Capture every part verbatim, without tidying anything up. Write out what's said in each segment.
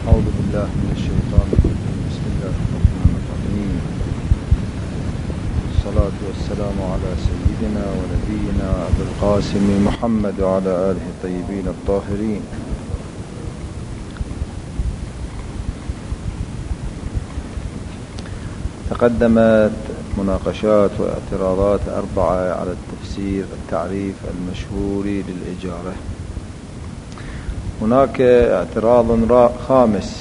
أعوذ بالله من الشيطان الرجيم. بسم الله الرحمن الرحيم. الصلاة والسلام على سيدنا ونبينا أبي القاسم محمد وعلى آله الطيبين الطاهرين. تقدمت مناقشات واعتراضات أربعة على التفسير التعريف المشهور للإجارة. هناك اعتراض خامس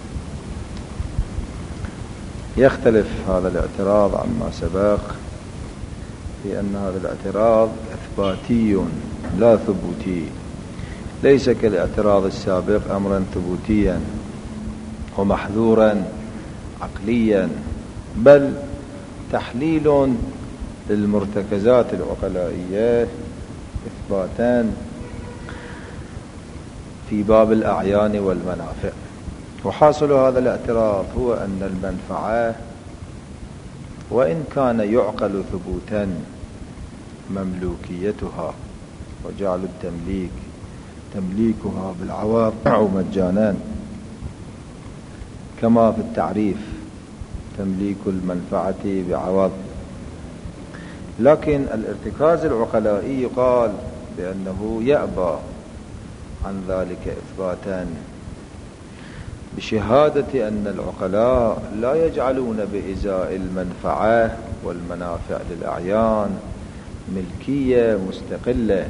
يختلف هذا الاعتراض عما سبق في أن هذا الاعتراض إثباتي لا ثبوتي، ليس كالاعتراض السابق أمرا ثبوتيا ومحذورا عقليا، بل تحليل للمرتكزات العقلائية إثباتا في باب الأعيان والمنافع. وحاصل هذا الاعتراض هو أن المنفعة وإن كان يعقل ثبوتا مملوكيتها وجعل التمليك تمليكها بالعوض أو مجانا كما في التعريف تمليك المنفعة بعوض، لكن الارتكاز العقلائي قال بأنه يأبى عن ذلك إثباتا بشهادة أن العقلاء لا يجعلون بإزاء المنفعة والمنافع للأعيان ملكية مستقلة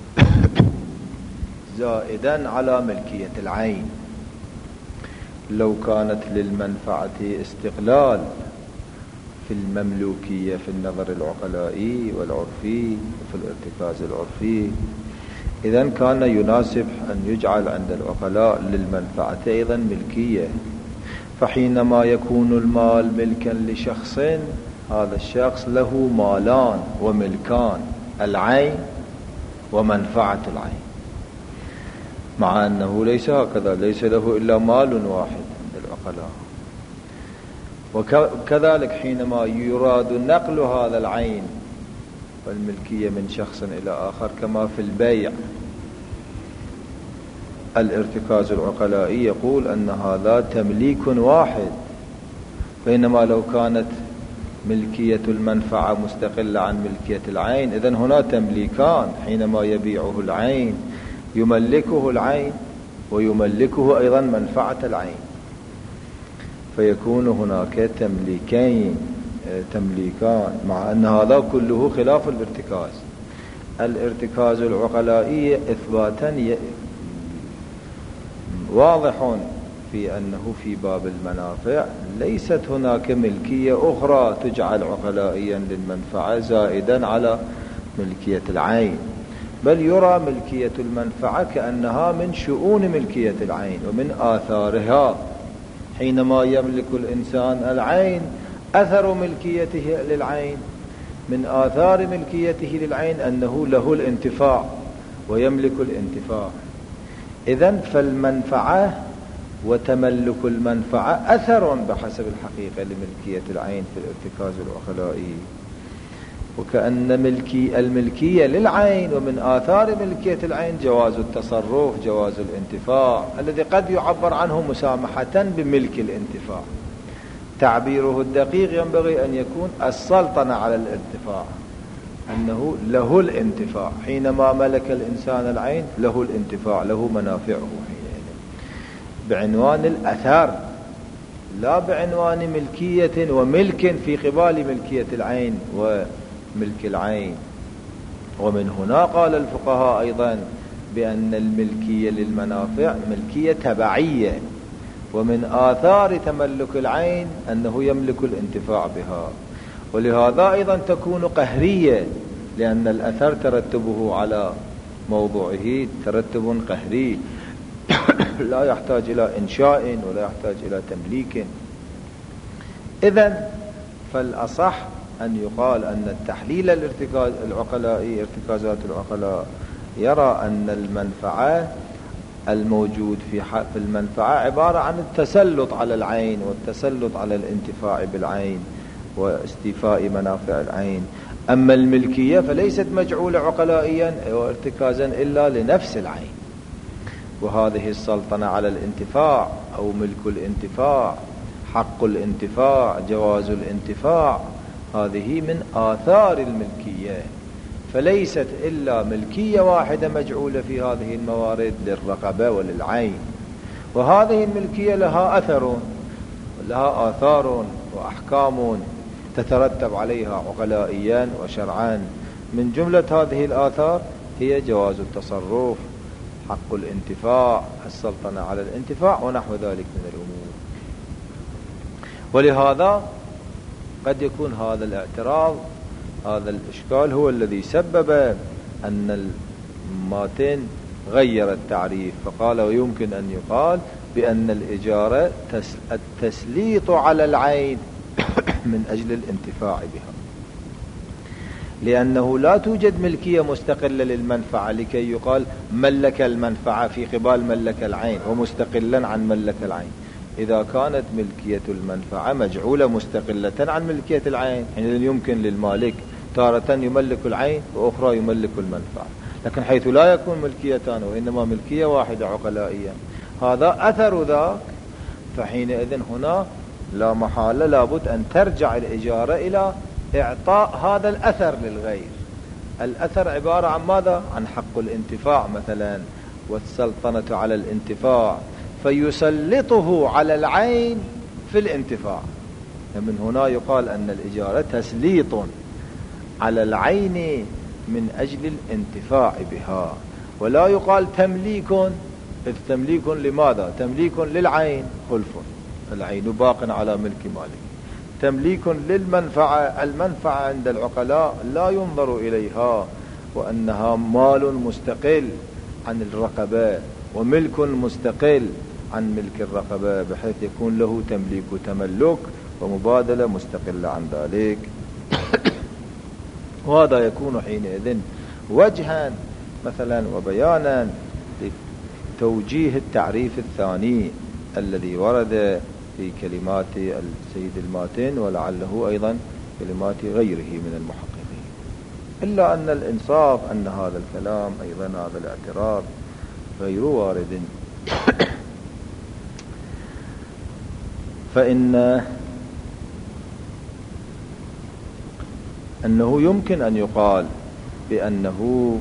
زائدا على ملكية العين. لو كانت للمنفعة استقلال في المملوكية في النظر العقلائي والعرفي وفي الارتكاز العرفي، إذن كان يناسب أن يجعل عند العقلاء للمنفعة أيضا ملكية. فحينما يكون المال ملكا لشخص، هذا الشخص له مالان وملكان، العين ومنفعة العين، مع أنه ليس هكذا، ليس له إلا مال واحد عند العقلاء. وكذلك حينما يراد نقل هذا العين والملكية من شخص إلى آخر كما في البيع، الارتكاز العقلائي يقول أن هذا تمليك واحد، بينما لو كانت ملكية المنفعة مستقلة عن ملكية العين، إذن هنا تمليكان، حينما يبيعه العين يملكه العين ويملكه أيضا منفعة العين، فيكون هناك تمليكين تمليكان، مع أن هذا كله خلاف الارتكاز. الارتكاز العقلائي إثباتا واضح في أنه في باب المنافع ليست هناك ملكية أخرى تجعل عقلائيا للمنفعة زائدا على ملكية العين، بل يرى ملكية المنفعة كأنها من شؤون ملكية العين ومن آثارها. حينما يملك الإنسان العين، أثر ملكيته للعين من آثار ملكيته للعين أنه له الانتفاع ويملك الانتفاع. إذن فالمنفعة وتملك المنفعة أثر بحسب الحقيقة لملكية العين في الارتكاز العقلائي، وكأن ملكي الملكية للعين ومن آثار ملكية العين جواز التصرف، جواز الانتفاع، الذي قد يعبر عنه مسامحة بملك الانتفاع. تعبيره الدقيق ينبغي أن يكون السلطنة على الانتفاع، أنه له الانتفاع. حينما ملك الإنسان العين له الانتفاع، له منافعه حينئذ بعنوان الأثار، لا بعنوان ملكية وملك في قبال ملكية العين وملك العين. ومن هنا قال الفقهاء أيضا بأن الملكية للمنافع ملكية تبعية، ومن آثار تملك العين أنه يملك الانتفاع بها، ولهذا أيضا تكون قهرية، لأن الأثر ترتبه على موضوعه ترتب قهري لا يحتاج إلى إنشاء ولا يحتاج إلى تمليك. إذن فالأصح أن يقال أن التحليل الارتكاز العقلائي ارتكازات العقلاء يرى أن المنفعة الموجود في المنفعة عبارة عن التسلط على العين والتسلط على الانتفاع بالعين واستيفاء منافع العين. أما الملكية فليست مجعولة عقلائيا وارتكازا إلا لنفس العين، وهذه السلطنة على الانتفاع أو ملك الانتفاع، حق الانتفاع، جواز الانتفاع، هذه من آثار الملكية، فليست إلا ملكية واحدة مجعولة في هذه الموارد للرقبة وللعين. وهذه الملكية لها أثر، لها آثار وأحكام تترتب عليها عقلائيا وشرعا. من جملة هذه الآثار هي جواز التصرف، حق الانتفاع، السلطنة على الانتفاع، ونحو ذلك من الأمور. ولهذا قد يكون هذا الاعتراض، هذا الإشكال هو الذي سبب أن الماتن غير التعريف، فقال ويمكن أن يقال بأن الإجارة التسليط على العين من أجل الانتفاع بها، لأنه لا توجد ملكية مستقلة للمنفعة لكي يقال ملك المنفعة في قبال ملك العين ومستقلا عن ملك العين. إذا كانت ملكية المنفعة مجعولة مستقلة عن ملكية العين، حينئذ يمكن للمالك تارة يملك العين وأخرى يملك المنفعة، لكن حيث لا يكون ملكيتان وإنما ملكية واحدة عقلائية، هذا أثر ذاك، فحينئذ هنا لا محالة لابد أن ترجع الإجارة إلى إعطاء هذا الأثر للغير. الأثر عبارة عن ماذا؟ عن حق الانتفاع مثلا، والسلطنة على الانتفاع، فيسلطه على العين في الانتفاع. من هنا يقال أن الإجارة تسليط على العين من أجل الانتفاع بها، ولا يقال تمليك، إذ تمليك لماذا؟ تمليك للعين خلف، العين باق على ملك مالك. تمليك للمنفعة، المنفعة عند العقلاء لا ينظر إليها وأنها مال مستقل عن الرقبة وملك مستقل عن ملك الرقبة، بحيث يكون له تمليك وتملك ومبادلة مستقلة عن ذلك. وهذا يكون حينئذ وجها مثلا وبيانا لتوجيه التعريف الثاني الذي ورد في كلمات السيد الماتن، ولعله أيضا كلمات غيره من المحققين. إلا أن الإنصاف أن هذا الكلام أيضا، هذا الاعتراض غير وارد، فإن أنه يمكن أن يقال بأنه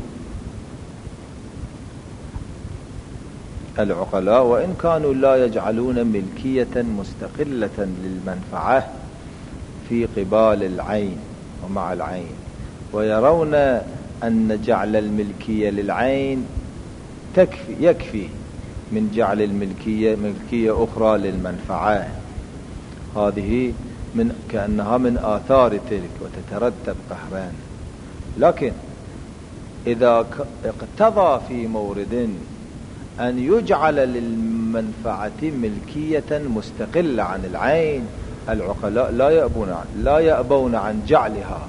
العقلاء وإن كانوا لا يجعلون ملكية مستقلة للمنفعة في قبال العين ومع العين، ويرون أن جعل الملكية للعين تكفي يكفي من جعل الملكية ملكية أخرى للمنفعة، هذه من كأنها من آثار تلك وتترتب قهران. لكن إذا اقتضى في مورد أن يجعل للمنفعة ملكية مستقلة عن العين، العقلاء لا يأبون لا يأبون عن جعلها،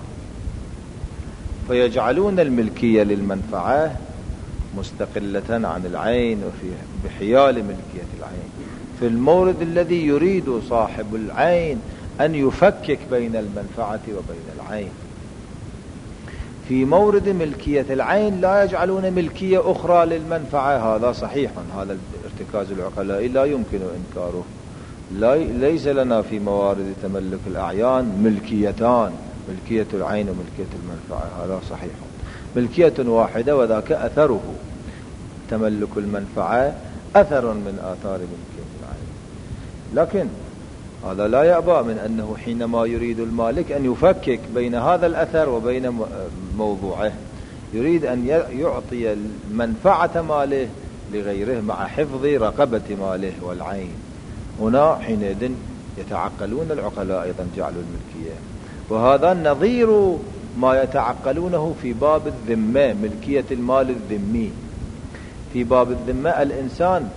فيجعلون الملكية للمنفعة مستقلة عن العين وفي بحيال ملكية العين، في المورد الذي يريد صاحب العين أن يفكك بين المنفعة وبين العين. في مورد ملكية العين لا يجعلون ملكية أخرى للمنفعة، هذا صحيح، هذا الارتكاز العقلائي لا يمكن إنكاره. لا ليس لنا في موارد تملك الأعيان ملكيتان، ملكية العين وملكية المنفعة، هذا صحيح، ملكية واحدة وذاك أثره تملك المنفعة أثر من آثار ملكية العين. لكن هذا لا يأبى من أنه حينما يريد المالك أن يفكك بين هذا الأثر وبين موضوعه، يريد أن يعطي المنفعة ماله لغيره مع حفظ رقبة ماله والعين، هنا حينئذ يتعقلون العقلاء أيضا جعلوا الملكية. وهذا نظير ما يتعقلونه في باب الذمة، ملكية المال الذمي. في باب الذمة الإنسان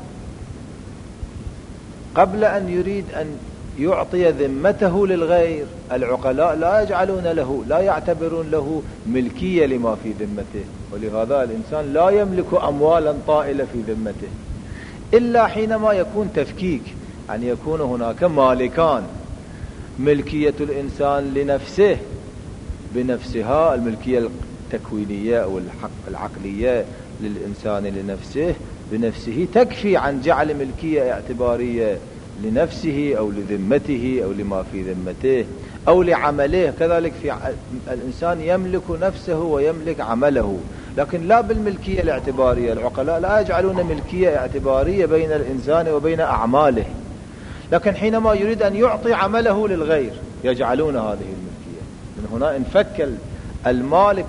قبل أن يريد أن يعطي ذمته للغير، العقلاء لا يجعلون له، لا يعتبرون له ملكية لما في ذمته، ولهذا الإنسان لا يملك أموالا طائلة في ذمته إلا حينما يكون تفكيك، يعني يكون هناك مالكان، ملكية الإنسان لنفسه بنفسها، الملكية التكوينية أو الحق العقلية للإنسان لنفسه بنفسه تكفي عن جعل ملكية اعتبارية لنفسه أو لذمته أو لما في ذمته أو لعمله. كذلك في الإنسان يملك نفسه ويملك عمله، لكن لا بالملكية الاعتبارية. العقلاء لا يجعلون ملكية اعتبارية بين الإنسان وبين أعماله، لكن حينما يريد أن يعطي عمله للغير يجعلون هذه الملكية. من هنا انفك المالك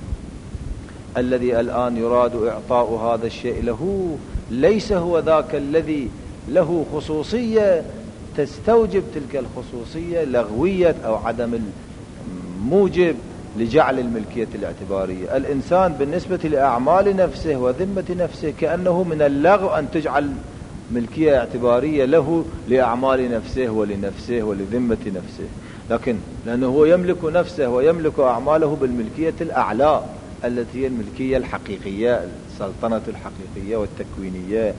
الذي الآن يراد إعطاء هذا الشيء له ليس هو ذاك الذي له خصوصية تستوجب تلك الخصوصية لغوية أو عدم الموجب لجعل الملكية الاعتبارية. الإنسان بالنسبة لأعمال نفسه وذمة نفسه كأنه من اللغو أن تجعل ملكية اعتبارية له لأعمال نفسه ولنفسه ولذمة نفسه، لكن لأنه هو يملك نفسه ويملك أعماله بالملكية الأعلى التي هي الملكية الحقيقية، السلطنة الحقيقية والتكوينية.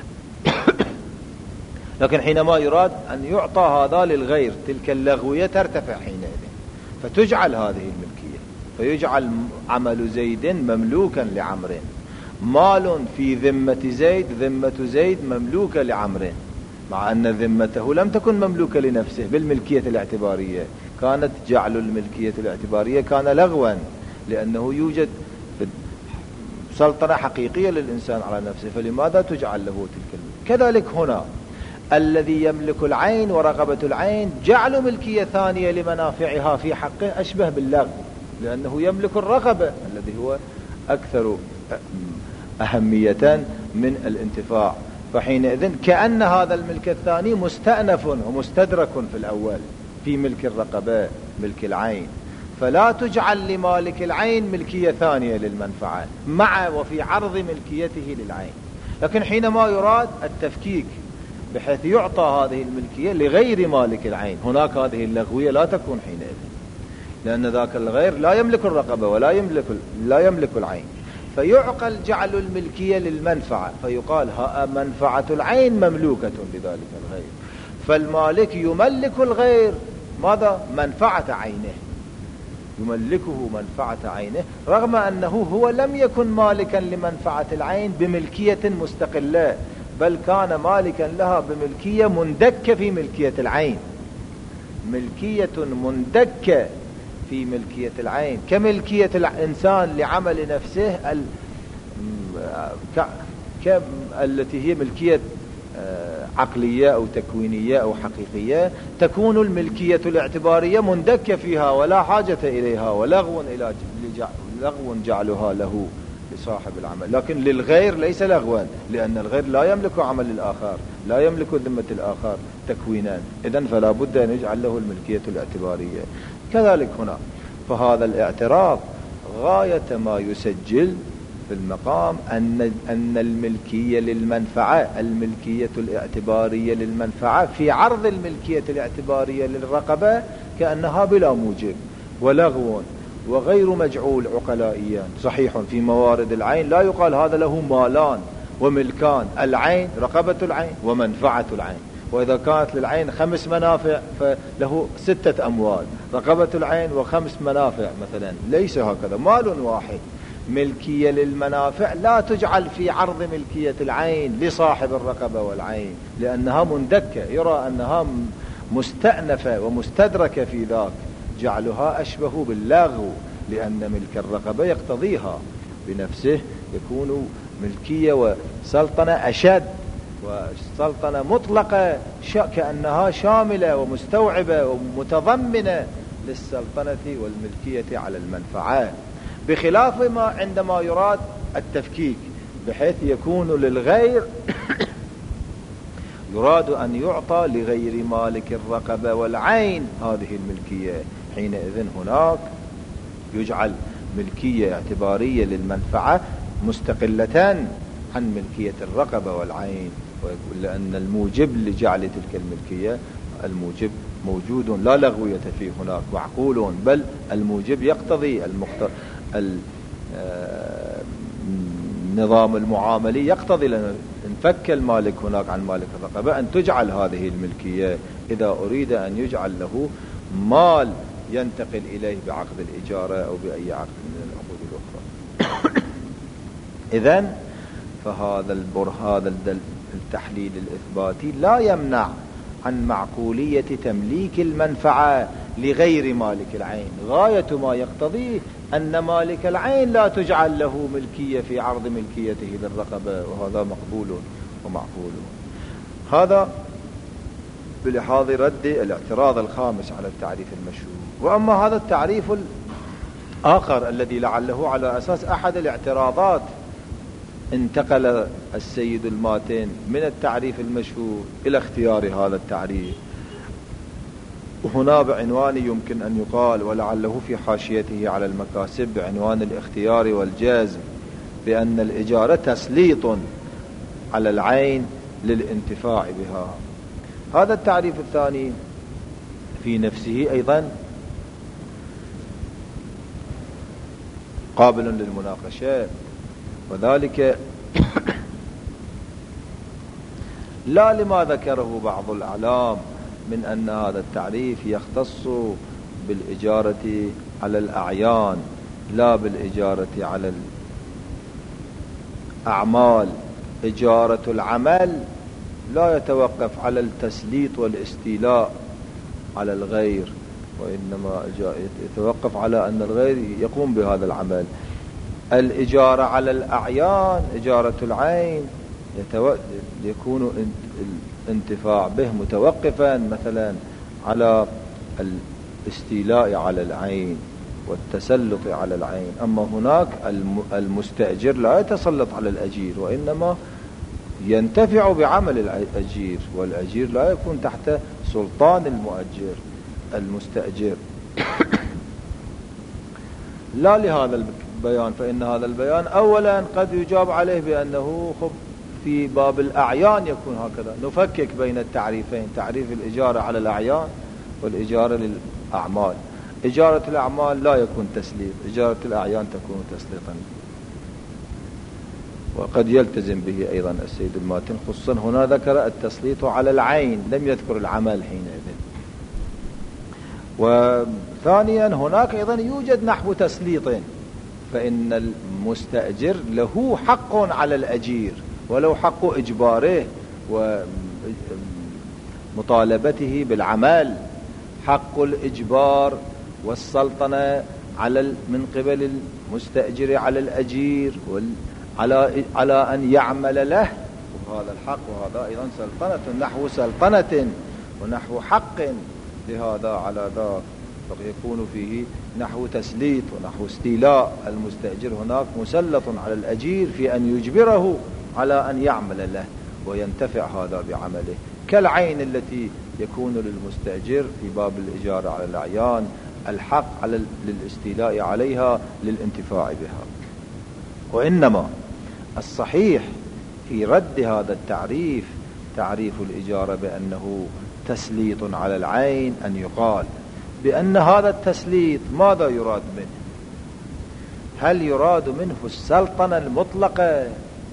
لكن حينما يراد أن يعطى هذا للغير تلك اللغوية ترتفع حينئذ فتجعل هذه الملكية، فيجعل عمل زيد مملوكا لعمر، مال في ذمة زيد ذمة زيد مملوكة لعمر، مع أن ذمته لم تكن مملوكة لنفسه بالملكية الاعتبارية، كانت جعل الملكية الاعتبارية كان لغوا، لأنه يوجد سلطنة حقيقية للإنسان على نفسه، فلماذا تجعل له تلك الملكية؟ كذلك هنا الذي يملك العين ورغبة العين جعل ملكية ثانية لمنافعها في حقه أشبه باللغو، لأنه يملك الرغبة الذي هو أكثر أهمية من الانتفاع، فحينئذ كأن هذا الملك الثاني مستأنف ومستدرك في الأول في ملك الرقبة ملك العين، فلا تجعل لمالك العين ملكية ثانية للمنفعة مع وفي عرض ملكيته للعين. لكن حينما يراد التفكيك بحيث يعطى هذه الملكية لغير مالك العين، هناك هذه اللغوية لا تكون حينئذ، لأن ذاك الغير لا يملك الرقبة ولا يملك لا يملك العين، فيعقل جعل الملكية للمنفعة، فيقال ها منفعة العين مملوكة لذلك الغير، فالمالك يملك الغير ماذا؟ منفعة عينه، يملكه منفعة عينه، رغم أنه هو لم يكن مالكا لمنفعة العين بملكية مستقلة، بل كان مالكا لها بملكية مندكة في ملكية العين، ملكية مندكة في ملكية العين كملكية الإنسان لعمل نفسه ال... ك... ك... التي هي ملكية عقلية أو تكوينية أو حقيقية، تكون الملكية الاعتبارية مندكة فيها ولا حاجة إليها، ولغو إلى لغو جعلها له لصاحب العمل. لكن للغير ليس لغوا، لأن الغير لا يملك عمل الآخر، لا يملك ذمة الآخر تكوينا، إذن فلا بد أن يجعل له الملكية الاعتبارية. كذلك هنا فهذا الاعتراف غاية ما يسجل في المقام أن أن الملكية للمنفعة، الملكية الاعتبارية للمنفعة في عرض الملكية الاعتبارية للرقبة كأنها بلا موجب ولغو وغير مجعول عقلائيا. صحيح في موارد العين لا يقال هذا له مالان وملكان، العين رقبة العين ومنفعة العين، وإذا كانت للعين خمس منافع فله ستة أموال، رقبة العين وخمس منافع مثلا، ليس هكذا، مال واحد. ملكية للمنافع لا تجعل في عرض ملكية العين لصاحب الرقبة والعين، لأنها مندكة، يرى أنها مستأنفة ومستدركة في ذاك، جعلها أشبه باللغو، لأن ملك الرقبة يقتضيها بنفسه، يكون ملكية وسلطنة أشد وسلطنة مطلقة كأنها شاملة ومستوعبة ومتضمنة للسلطنة والملكية على المنفعة، بخلاف ما عندما يراد التفكيك بحيث يكون للغير يراد أن يعطى لغير مالك الرقبة والعين هذه الملكية، حينئذ هناك يجعل ملكية اعتبارية للمنفعة مستقلة عن ملكية الرقبة والعين، لأن الموجب لجعل تلك الملكية الموجب موجود لا لغوية فيه هناك معقول، بل الموجب يقتضي المختار النظام المعاملي يقتضي لأن انفك المالك هناك عن مالك الرقبة أن تجعل هذه الملكية إذا أريد أن يجعل له مال ينتقل إليه بعقد الإجارة أو بأي عقد من العقود الأخرى. إذن فهذا البر هذا التحليل الإثباتي لا يمنع عن معقولية تمليك المنفعة لغير مالك العين. غاية ما يقتضيه أن مالك العين لا تجعل له ملكية في عرض ملكيته للرقبة، وهذا مقبول ومعقول. هذا بلحاظ رد الاعتراض الخامس على التعريف المشهور. وأما هذا التعريف الآخر الذي لعله على أساس أحد الاعتراضات انتقل السيد الماتن من التعريف المشهور إلى اختيار هذا التعريف. وهنا بعنوان يمكن أن يقال، ولعله في حاشيته على المكاسب، بعنوان الاختيار والجزم، بأن الإجارة تسليط على العين للانتفاع بها. هذا التعريف الثاني في نفسه أيضا قابل للمناقشة، وذلك لا لما ذكره بعض الأعلام من أن هذا التعريف يختص بالإجارة على الأعيان لا بالإجارة على الأعمال. إجارة العمل لا يتوقف على التسليط والاستيلاء على الغير، وإنما يتوقف على أن الغير يقوم بهذا العمل. الإجارة على الأعيان، إجارة العين، يكون الانتفاع به متوقفا مثلا على الاستيلاء على العين والتسلط على العين. أما هناك المستأجر لا يتسلط على الأجير، وإنما ينتفع بعمل الأجير، والأجير لا يكون تحت سلطان المؤجر المستأجر. لا لهذا البيان، فإن هذا البيان أولا قد يجاب عليه بأنه خب في باب الأعيان يكون هكذا. نفكك بين التعريفين، تعريف الإجارة على الأعيان والإجارة للأعمال. إجارة الأعمال لا يكون تسليط، إجارة الأعيان تكون تسليطا، وقد يلتزم به أيضا السيد الماتن، خصوصا هنا ذكر التسليط على العين، لم يذكر العمل حينئذ. وثانيا هناك أيضا يوجد نحو تسليط، فإن المستأجر له حق على الأجير، ولو حق إجباره ومطالبته بالعمل. حق الإجبار والسلطنة على من قبل المستأجر على الأجير على على أن يعمل له، وهذا الحق، وهذا أيضا سلطنة، نحو سلطنة ونحو حق لهذا على ذاك، فيكون فيه نحو تسليط ونحو استيلاء. المستأجر هناك مسلط على الأجير في أن يجبره على أن يعمل له وينتفع هذا بعمله، كالعين التي يكون للمستأجر في باب الإجارة على الأعيان الحق على للاستيلاء عليها للانتفاع بها. وإنما الصحيح في رد هذا التعريف، تعريف الإجارة بأنه تسليط على العين، أن يقال بأن هذا التسليط ماذا يراد منه؟ هل يراد منه السلطنة المطلقة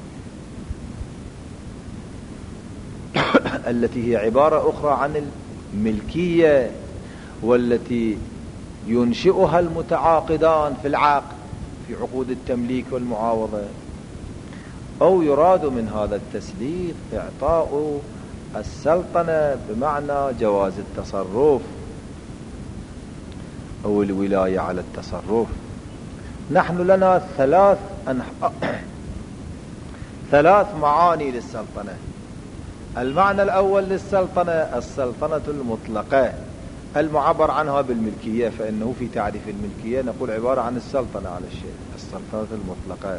التي هي عبارة أخرى عن الملكية، والتي ينشئها المتعاقدان في العقد في عقود التمليك والمعاوضة، أو يراد من هذا التسليط إعطاء السلطنة بمعنى جواز التصرف أو الولاية على التصرف؟ نحن لنا ثلاث أنح... ثلاث معاني للسلطنة. المعنى الأول للسلطنة السلطنة المطلقة المعبر عنها بالملكية، فإنه في تعريف الملكية نقول عبارة عن السلطنة على الشيء، السلطنة المطلقة،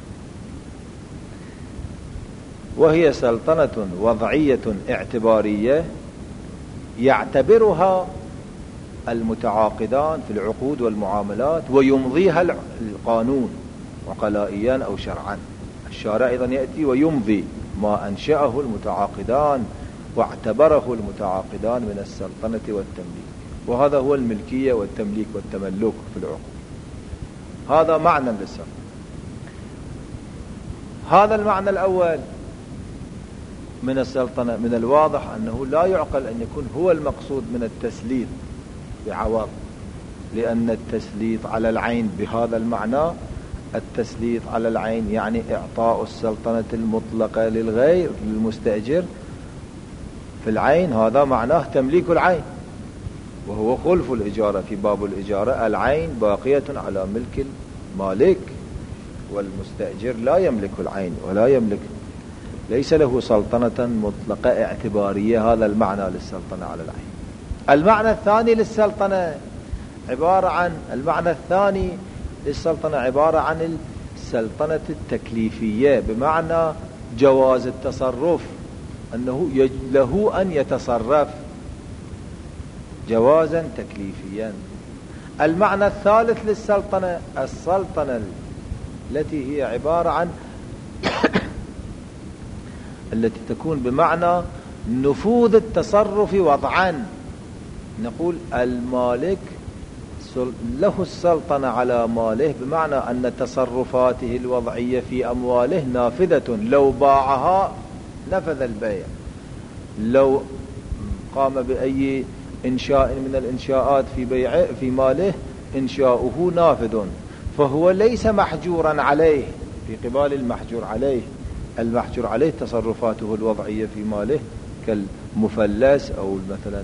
وهي سلطنة وضعية اعتبارية يعتبرها المتعاقدان في العقود والمعاملات ويمضيها القانون عقلائيا أو شرعا. الشارع أيضا يأتي ويمضي ما أنشأه المتعاقدان واعتبره المتعاقدان من السلطنة والتمليك، وهذا هو الملكية والتمليك والتملك في العقود. هذا معنى للسلطنة. هذا المعنى الأول من السلطنة. من الواضح أنه لا يعقل أن يكون هو المقصود من التسليط بعوض، لأن التسليط على العين بهذا المعنى التسليط على العين يعني إعطاء السلطنة المطلقة للغير للمستأجر في العين، هذا معناه تمليك العين، وهو خلف الإجارة. في باب الإجارة العين باقية على ملك المالك، والمستأجر لا يملك العين ولا يملك، ليس له سلطنة مطلقة اعتبارية. هذا المعنى للسلطنة على العين. المعنى الثاني للسلطنة عبارة عن المعنى الثاني للسلطنة عبارة عن السلطنة التكليفية، بمعنى جواز التصرف، أنه له أن يتصرف جوازا تكليفيا. المعنى الثالث للسلطنة السلطنة التي هي عبارة عن التي تكون بمعنى نفوذ التصرف وضعا. نقول المالك له السلطنة على ماله، بمعنى أن تصرفاته الوضعية في أمواله نافذة، لو باعها نفذ البيع، لو قام بأي إنشاء من الإنشاءات في بيع في ماله إنشاؤه نافذ، فهو ليس محجورا عليه في قبال المحجور عليه. المحجور عليه تصرفاته الوضعية في ماله كالمفلس أو مثلا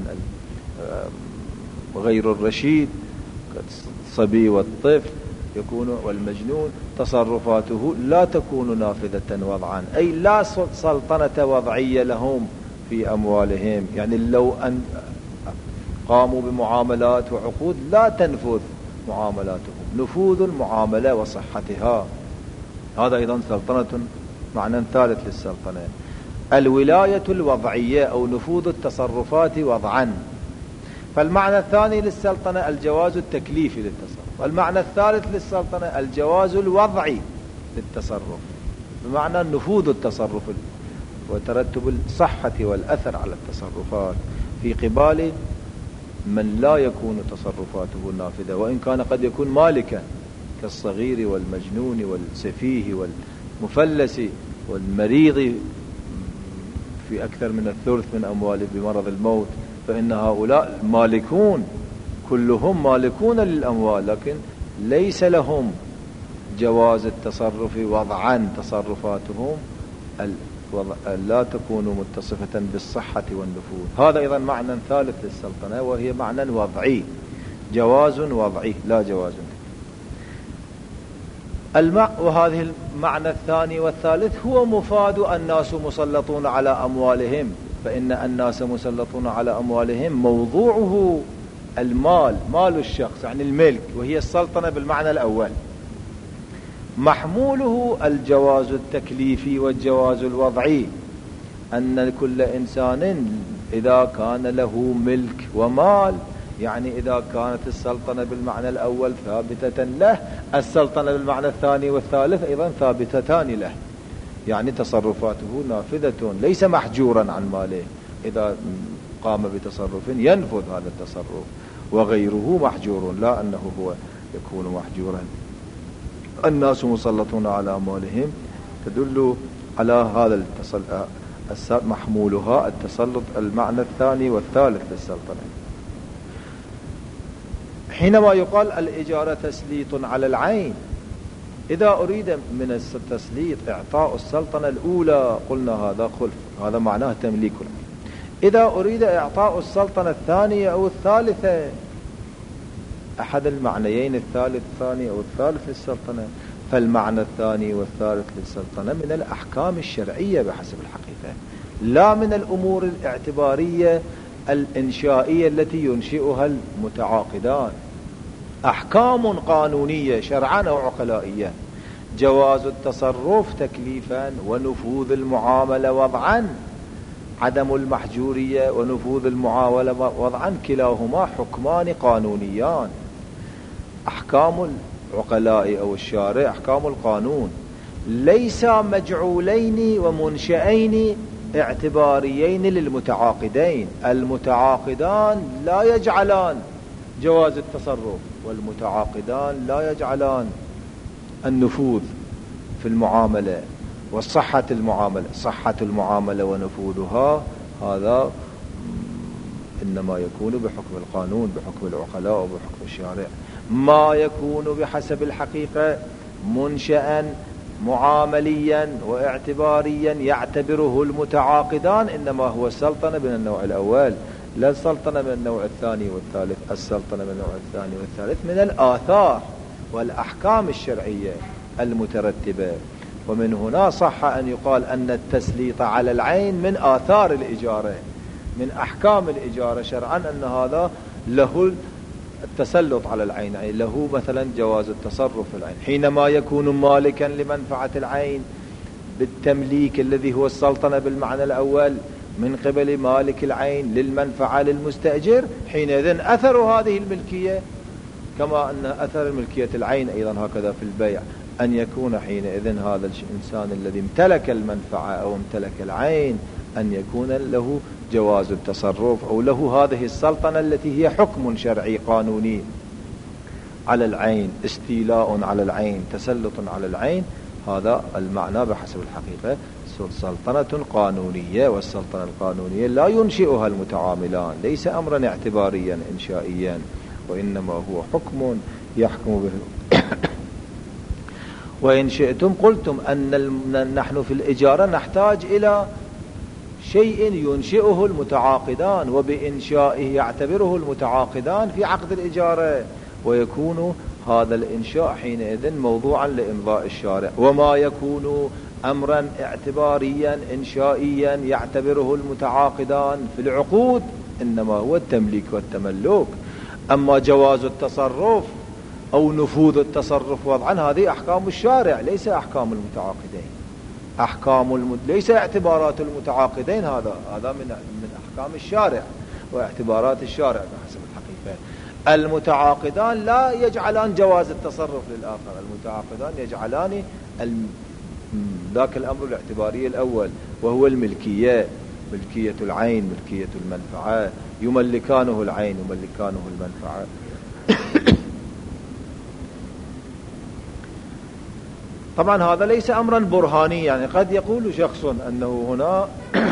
غير الرشيد الصبي والطفل يكون والمجنون، تصرفاته لا تكون نافذة وضعا، أي لا سلطنة وضعية لهم في أموالهم. يعني لو أن قاموا بمعاملات وعقود لا تنفذ معاملاتهم، نفوذ المعاملة وصحتها. هذا أيضا سلطنة معنى ثالث للسلطنة. الولاية الوضعية أو نفوذ التصرفات وضعا. فالمعنى الثاني للسلطنة الجواز التكليفي للتصرف، والمعنى الثالث للسلطنة الجواز الوضعي للتصرف، بمعنى نفوذ التصرف وترتب الصحة والأثر على التصرفات في قبال من لا يكون تصرفاته نافذة، وإن كان قد يكون مالكا كالصغير والمجنون والسفيه والمفلس والمريض في أكثر من الثلث من أمواله بمرض الموت، فإن هؤلاء مالكون كلهم مالكون للأموال، لكن ليس لهم جواز التصرف وضعا، تصرفاتهم لا تكون متصفة بالصحة والنفوذ. هذا أيضا معنى ثالث للسلطنة، وهي معنى وضعي، جواز وضعي لا جواز. المع... وهذه المعنى الثاني والثالث هو مفاد الناس مسلطون على أموالهم، فإن الناس مسلطون على أموالهم موضوعه المال، مال الشخص يعني الملك، وهي السلطنة بالمعنى الأول. محموله الجواز التكليفي والجواز الوضعي، أن كل إنسان إذا كان له ملك ومال، يعني إذا كانت السلطنة بالمعنى الأول ثابتة له، السلطنة بالمعنى الثاني والثالث أيضا ثابتتان له، يعني تصرفاته نافذة، ليس محجورا عن ماله. إذا قام بتصرف ينفذ هذا التصرف، وغيره محجور، لا أنه هو يكون محجورا. الناس مسلطون على أموالهم تدل على هذا التسلط، محمولها التسلط المعنى الثاني والثالث للسلطنة. حينما يقال الإجارة تسليط على العين، إذا أريد من التسليط إعطاء السلطنة الأولى قلنا هذا خلف، هذا معناه تمليك العين. إذا أريد إعطاء السلطنة الثانية أو الثالثة، أحد المعنيين الثالث الثاني أو الثالث للسلطنة، فالمعنى الثاني والثالث للسلطنة من الأحكام الشرعية بحسب الحقيقة، لا من الأمور الاعتبارية الإنشائية التي ينشئها المتعاقدان. أحكام قانونية شرعا أو عقلائية، جواز التصرف تكليفا ونفوذ المعاملة وضعا، عدم المحجورية ونفوذ المعاملة وضعا، كلاهما حكمان قانونيان. أحكام العقلاء أو الشارع أحكام القانون ليس مجعولين ومنشئين اعتباريين للمتعاقدين. المتعاقدان لا يجعلان جواز التصرف، والمتعاقدان لا يجعلان النفوذ في المعاملة وصحة المعاملة. صحة المعاملة ونفوذها هذا إنما يكون بحكم القانون، بحكم العقلاء وبحكم الشارع. ما يكون بحسب الحقيقة منشأ معامليا واعتباريا يعتبره المتعاقدان، إنما هو السلطنة من النوع الأول، لا السلطنة من النوع الثاني والثالث. السلطنة من النوع الثاني والثالث من الآثار والأحكام الشرعية المترتبة. ومن هنا صح أن يقال أن التسليط على العين من آثار الإجارة، من أحكام الإجارة شرعا، أن هذا له التسلط على العين، يعني له مثلا جواز التصرف في العين حينما يكون مالكا لمنفعة العين بالتمليك الذي هو السلطنة بالمعنى الأول من قبل مالك العين للمنفعة للمستأجر. حينئذ أثر هذه الملكية كما أن أثر ملكية العين أيضا هكذا في البيع، أن يكون حينئذ هذا الإنسان الذي امتلك المنفعة أو امتلك العين أن يكون له جواز التصرف أو له هذه السلطنة التي هي حكم شرعي قانوني على العين، استيلاء على العين، تسلط على العين. هذا المعنى بحسب الحقيقة سلطنة قانونية، والسلطنة القانونية لا ينشئها المتعاملان، ليس أمرا اعتباريا إنشائيا، وإنما هو حكم يحكم به. وإن شئتم قلتم أن نحن في الإجارة نحتاج إلى شيء ينشئه المتعاقدان، وبإنشائه يعتبره المتعاقدان في عقد الإجارة، ويكون هذا الإنشاء حينئذ موضوعا لإمضاء الشارع. وما يكون أمرا اعتباريا إنشائيا يعتبره المتعاقدان في العقود إنما هو التمليك والتملك. أما جواز التصرف أو نفوذ التصرف وضعا هذه أحكام الشارع ليس أحكام المتعاقدين، أحكام المد... ليس اعتبارات المتعاقدين، هذا هذا من من أحكام الشارع واعتبارات الشارع بحسب الحقيقة. المتعاقدان لا يجعلان جواز التصرف للآخر، المتعاقدان يجعلان الم... ذاك الأمر الاعتباري الأول وهو الملكية، ملكية العين، ملكية المنفعة، يملكانه العين يملكانه المنفعة. طبعا هذا ليس أمرا برهاني، يعني قد يقول شخص أنه هنا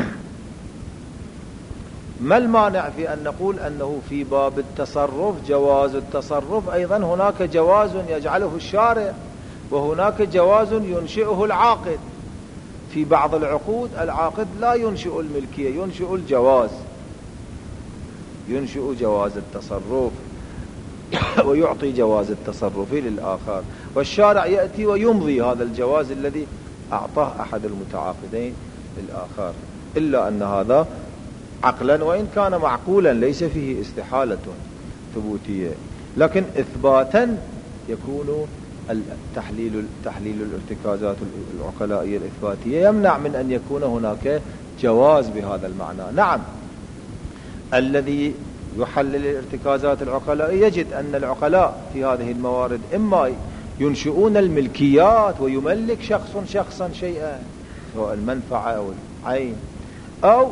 ما المانع في أن نقول أنه في باب التصرف جواز التصرف أيضا هناك جواز يجعله الشارع، وهناك جواز ينشئه العاقد. في بعض العقود العاقد لا ينشئ الملكية، ينشئ الجواز، ينشئ جواز التصرف ويعطي جواز التصرف للآخر، والشارع يأتي ويمضي هذا الجواز الذي أعطاه أحد المتعاقدين للآخر، إلا أن هذا عقلا وإن كان معقولا ليس فيه استحالة ثبوتية، لكن إثباتا يكون التحليل تحليل الارتكازات العقلائية الإثباتية يمنع من أن يكون هناك جواز بهذا المعنى. نعم، الذي يحلل الارتكازات العقلائية يجد أن العقلاء في هذه الموارد إما ينشئون الملكيات ويملك شخص شخصا شيئا سواء المنفعة أو العين، أو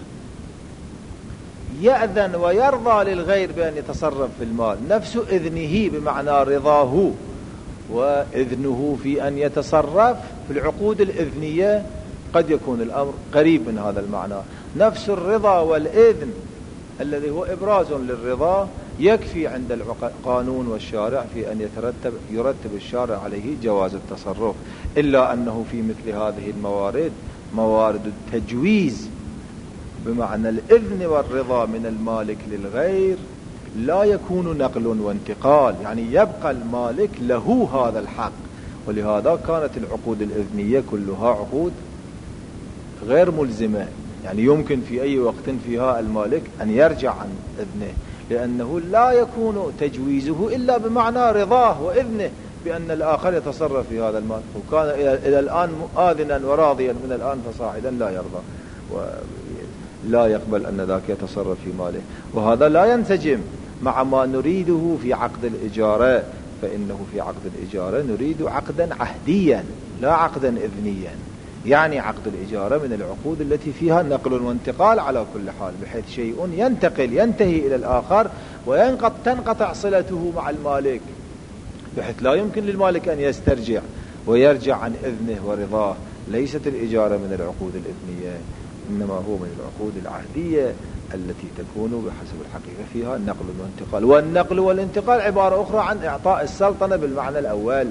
يأذن ويرضى للغير بأن يتصرف في المال، نفس إذنه بمعنى رضاه وإذنه في أن يتصرف في العقود الإذنية قد يكون الأمر قريب من هذا المعنى. نفس الرضا والإذن الذي هو إبراز للرضا يكفي عند القانون والشارع في أن يترتب يرتب الشارع عليه جواز التصرف، إلا أنه في مثل هذه الموارد موارد التجويز بمعنى الإذن والرضا من المالك للغير لا يكون نقل وانتقال، يعني يبقى المالك له هذا الحق. ولهذا كانت العقود الإذنية كلها عقود غير ملزمة، يعني يمكن في أي وقت فيها المالك أن يرجع عن إذنه، لأنه لا يكون تجويزه إلا بمعنى رضاه وإذنه بأن الآخر يتصرف في هذا المال، وكان إلى الآن آذنا وراضيا، من الآن فصاعدا لا يرضى ولا يقبل أن ذاك يتصرف في ماله. وهذا لا ينسجم مع ما نريده في عقد الإجارة، فإنه في عقد الإجارة نريد عقدا عهديا لا عقدا إذنيا، يعني عقد الإجارة من العقود التي فيها نقل وانتقال على كل حال، بحيث شيء ينتقل ينتهي إلى الآخر وتنقطع صلته مع المالك، بحيث لا يمكن للمالك أن يسترجع ويرجع عن إذنه ورضاه. ليست الإجارة من العقود الإذنية، إنما هو من العقود العهدية التي تكون بحسب الحقيقة فيها نقل وانتقال. والنقل والانتقال عبارة أخرى عن إعطاء السلطنة بالمعنى الأول،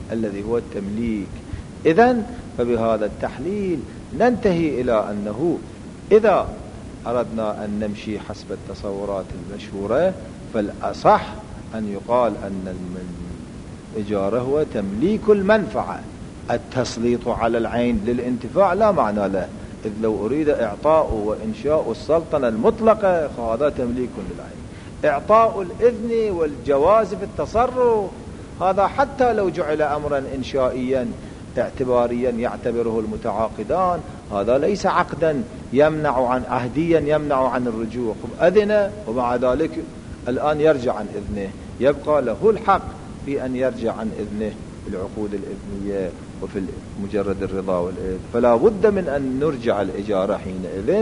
الذي هو التمليك. إذن فبهذا التحليل ننتهي إلى أنه إذا أردنا أن نمشي حسب التصورات المشهورة فالأصح أن يقال أن الإجارة هو تمليك المنفعة. التسليط على العين للانتفاع لا معنى له، إذ لو أريد إعطاء وإنشاء السلطنة المطلقة فهذا تمليك للعين. إعطاء الإذن والجواز في التصرف هذا حتى لو جعل أمرا إنشائيا اعتباريا يعتبره المتعاقدان هذا ليس عقدا يمنع عن عهديا يمنع عن الرجوع. أذن ومع ذلك الآن يرجع عن إذنه، يبقى له الحق في أن يرجع عن إذنه في العقود الإذنية وفي مجرد الرضا والإذن. فلا بد من أن نرجع الإجارة حينئذ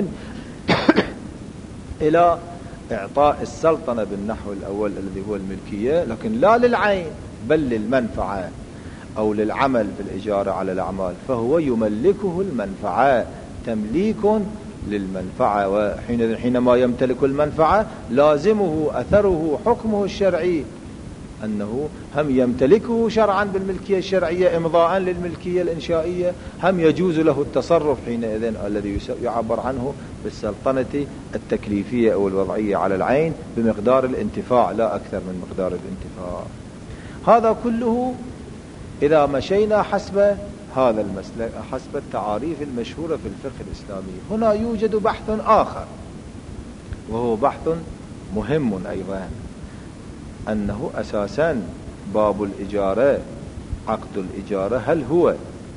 إلى إعطاء السلطنة بالنحو الأول الذي هو الملكية، لكن لا للعين بل للمنفعة أو للعمل بالإجارة على الأعمال، فهو يملكه المنفعة، تمليك للمنفعة. وحينما يمتلك المنفعة لازمه أثره حكمه الشرعي أنه هم يمتلكه شرعا بالملكية الشرعية إمضاء للملكية الإنشائية، هم يجوز له التصرف حينئذ الذي يعبر عنه بالسلطنة التكليفية أو الوضعية على العين بمقدار الانتفاع لا أكثر من مقدار الانتفاع. هذا كله إذا مشينا حسب هذا المسلك، حسب التعاريف المشهورة في الفقه الإسلامي. هنا يوجد بحث آخر وهو بحث مهم أيضا، أنه أساسا باب الإجارة، عقد الإجارة، هل هو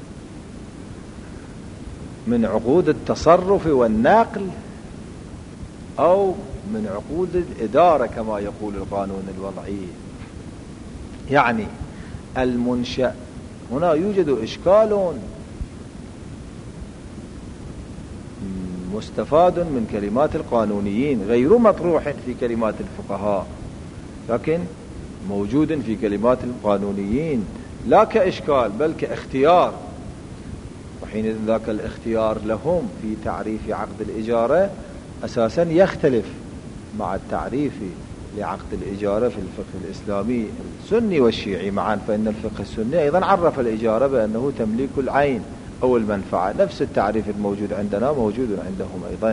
من عقود التصرف والنقل أو من عقود الإدارة كما يقول القانون الوضعي؟ يعني المنشأ هنا يوجد إشكال مستفاد من كلمات القانونيين غير مطروح في كلمات الفقهاء، لكن موجود في كلمات القانونيين لا كإشكال بل كاختيار. وحين ذاك الاختيار لهم في تعريف عقد الإجارة أساسا يختلف مع التعريف لعقد الإجارة في الفقه الإسلامي السني والشيعي معا. فإن الفقه السني أيضا عرف الإجارة بأنه تمليك العين أو المنفعة، نفس التعريف الموجود عندنا موجود عندهم أيضا.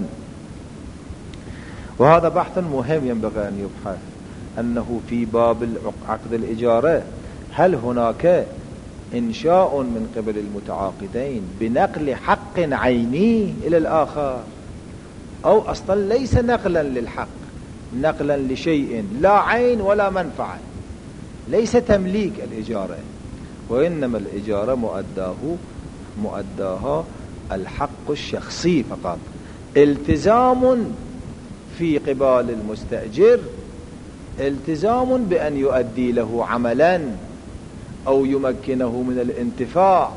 وهذا بحث مهم ينبغي أن يبحث، أنه في باب عقد الإجارة هل هناك إنشاء من قبل المتعاقدين بنقل حق عيني إلى الآخر، أو أصلا ليس نقلا للحق، نقلا لشيء لا عين ولا منفعة، ليس تمليك الإجارة، وإنما الإجارة مؤداه مؤداها الحق الشخصي فقط، التزام في قبال المستأجر، التزام بأن يؤدي له عملا أو يمكنه من الانتفاع.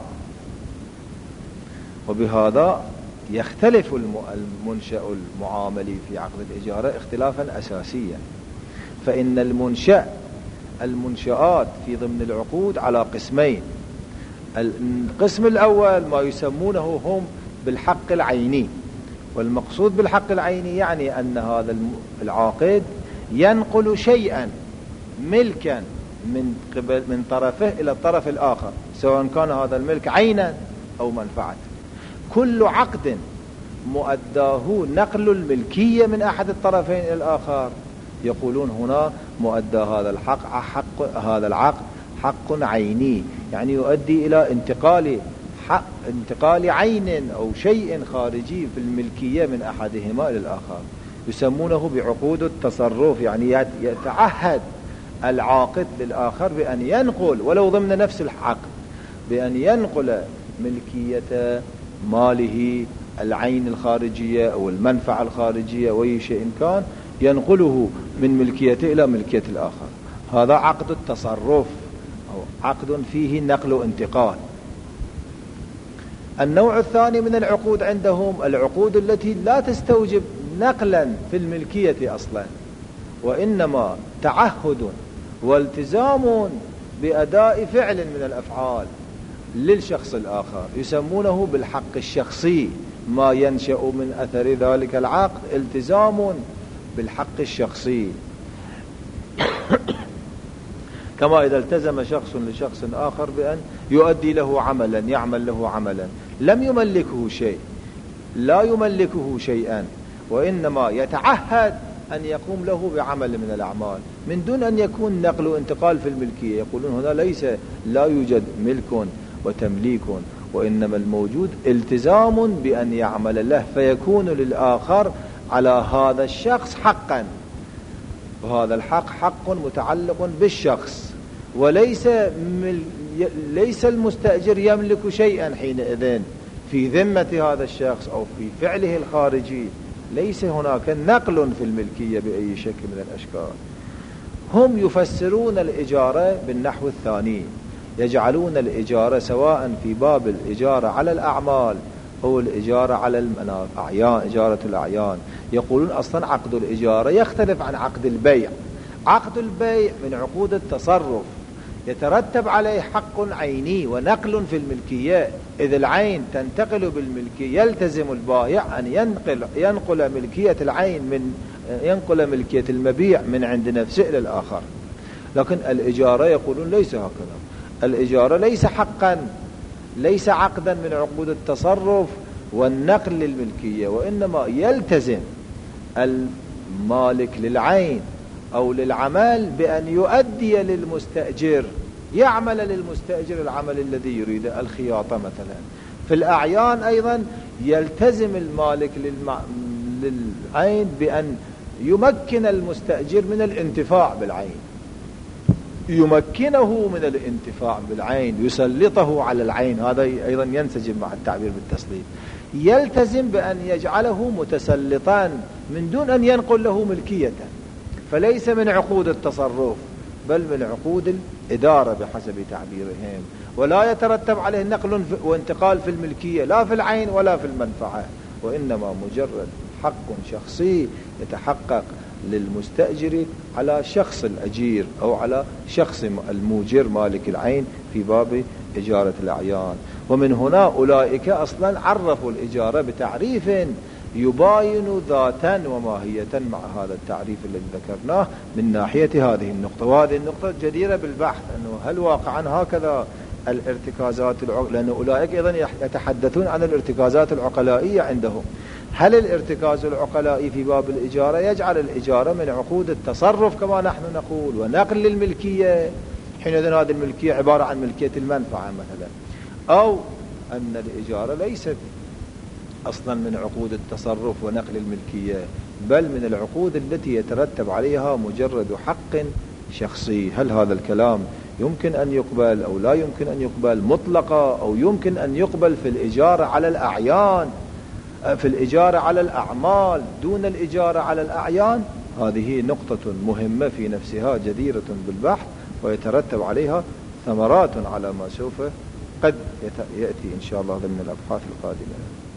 وبهذا يختلف المنشأ المعاملي في عقد الإجارة اختلافا أساسيا. فإن المنشأ المنشآت في ضمن العقود على قسمين. القسم الأول ما يسمونه هم بالحق العيني، والمقصود بالحق العيني يعني أن هذا العاقد ينقل شيئا ملكا من قبل من طرفه إلى الطرف الآخر، سواء كان هذا الملك عينا أو منفعة. كل عقد مؤداه نقل الملكية من أحد الطرفين إلى الآخر يقولون هنا مؤدى هذا الحق حق هذا العقد حق عيني، يعني يؤدي إلى انتقال حق انتقال عين أو شيء خارجي في الملكية من أحدهما إلى الآخر، يسمونه بعقود التصرف. يعني يتعهد العاقد للآخر بأن ينقل ولو ضمن نفس العقد بأن ينقل ملكية ماله العين الخارجية أو المنفعة الخارجية وأي شيء كان ينقله من ملكيته إلى ملكية الآخر. هذا عقد التصرف أو عقد فيه نقل وانتقال. النوع الثاني من العقود عندهم العقود التي لا تستوجب نقلا في الملكية أصلا، وإنما تعهد والتزام بأداء فعل من الأفعال للشخص الآخر، يسمونه بالحق الشخصي. ما ينشأ من أثر ذلك العقد التزام بالحق الشخصي. كما إذا التزم شخص لشخص آخر بأن يؤدي له عملا، يعمل له عملا، لم يملكه شيء، لا يملكه شيئا، وإنما يتعهد أن يقوم له بعمل من الأعمال من دون أن يكون نقل وانتقال في الملكية. يقولون هنا ليس لا يوجد ملك وتمليك، وإنما الموجود التزام بأن يعمل له، فيكون للآخر على هذا الشخص حقا، وهذا الحق حق متعلق بالشخص، وليس مل... ليس المستأجر يملك شيئا حينئذ في ذمة هذا الشخص أو في فعله الخارجي، ليس هناك نقل في الملكية بأي شكل من الأشكال. هم يفسرون الإجارة بالنحو الثاني، يجعلون الإجارة سواء في باب الإجارة على الأعمال أو الإجارة على الأعيان، إجارة الأعيان. يقولون أصلا عقد الإجارة يختلف عن عقد البيع. عقد البيع من عقود التصرف يترتب عليه حق عيني ونقل في الملكية، إذ العين تنتقل بالملكية يلتزم البائع أن ينقل ينقل ملكية العين من ينقل ملكية المبيع من عند نفسه إلى الآخر. لكن الإجارة يقولون ليس هكذا، الإجارة ليس حقا، ليس عقدا من عقود التصرف والنقل للملكية، وإنما يلتزم المالك للعين أو للعمل بأن يؤدي للمستأجر، يعمل للمستأجر العمل الذي يريد، الخياطة مثلا. في الأعيان أيضا يلتزم المالك للمع... للعين بأن يمكن المستأجر من الانتفاع بالعين، يمكنه من الانتفاع بالعين، يسلطه على العين، هذا أيضا ينسجم مع التعبير بالتسليط. يلتزم بأن يجعله متسلطا من دون أن ينقل له ملكية، فليس من عقود التصرف بل من عقود الإدارة بحسب تعبيرهم، ولا يترتب عليه نقل وانتقال في الملكية لا في العين ولا في المنفعة، وإنما مجرد حق شخصي يتحقق للمستأجر على شخص الأجير أو على شخص الموجر مالك العين في باب إجارة الأعيان. ومن هنا أولئك أصلا عرفوا الإجارة بتعريف يباين ذاتا وماهية مع هذا التعريف الذي ذكرناه من ناحية هذه النقطة. وهذه النقطة جديرة بالبحث، أنه هل واقعا هكذا الارتكازات العقل، لأن أولئك أيضا يتحدثون عن الارتكازات العقلائية عندهم. هل الارتكاز العقلائي في باب الإجارة يجعل الإجارة من عقود التصرف كما نحن نقول ونقل للملكية، حينئذ هذه الملكية عبارة عن ملكية المنفعة مثلا، أو أن الإجارة ليست أصلا من عقود التصرف ونقل الملكية بل من العقود التي يترتب عليها مجرد حق شخصي؟ هل هذا الكلام يمكن أن يقبل أو لا يمكن أن يقبل مطلقا، أو يمكن أن يقبل في الإجارة على الأعيان، في الإجارة على الأعمال دون الإجارة على الأعيان؟ هذه نقطة مهمة في نفسها جديرة بالبحث، ويترتب عليها ثمرات على ما سوف قد يأتي إن شاء الله ضمن الأبحاث القادمة.